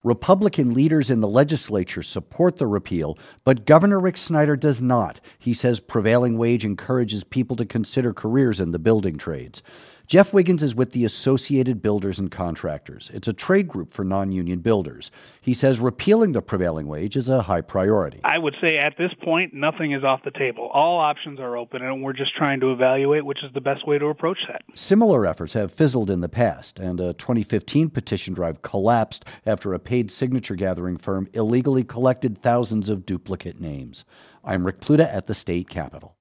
Republican leaders in the legislature support the repeal, but Governor Rick Snyder does not. He says prevailing wage encourages people to consider careers in the building trades. Jeff Wiggins is with the Associated Builders and Contractors. It's a trade group for non-union builders. He says repealing the prevailing wage is a high priority. I would say at this point, nothing is off the table. All options are open, and we're just trying to evaluate which is the best way to approach that. Similar efforts have fizzled in the past, and a 2015 petition drive collapsed after a paid signature gathering firm illegally collected thousands of duplicate names. I'm Rick Pluta at the state capitol.